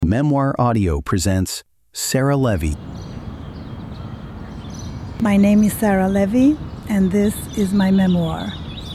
Memoir Audio presents Sarah Levy. My name is Sarah Levy, and this is my memoir.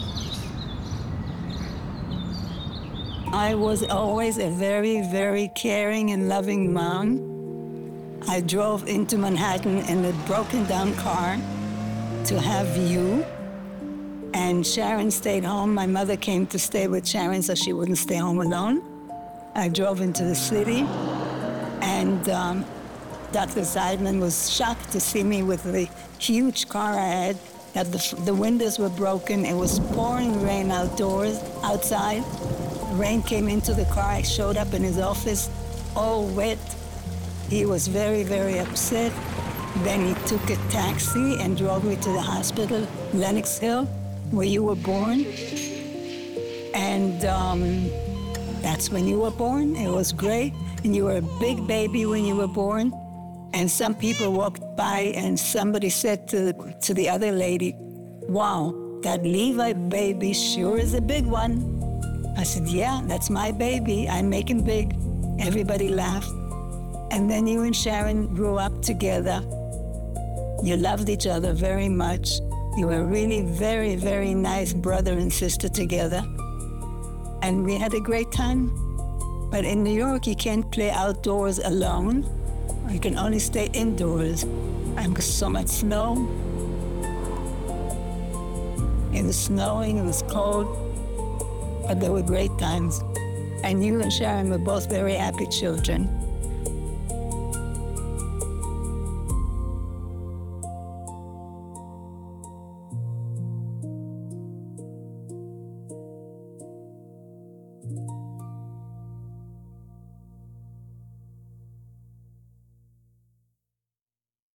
I was always a very, very caring and loving mom. I drove into Manhattan in a broken down car to have you. And Sharon stayed home. My mother came to stay with Sharon so she wouldn't stay home alone. I drove into the city, and Dr. Seidman was shocked to see me with the huge car I had, that the windows were broken. It was pouring rain outside. Rain came into the car. I showed up in his office, all wet. He was very, very upset. Then he took a taxi and drove me to the hospital, Lenox Hill, where you were born. And that's when you were born. It was great. And you were a big baby when you were born. And some people walked by and somebody said to the other lady, "Wow, that Levi baby sure is a big one." I said, "Yeah, that's my baby. I make him big." Everybody laughed. And then you and Sharon grew up together. You loved each other very much. You were really very, very nice brother and sister together. And we had a great time. But in New York, you can't play outdoors alone. You can only stay indoors. And there's so much snow. It was snowing, it was cold, but there were great times. And you and Sharon were both very happy children.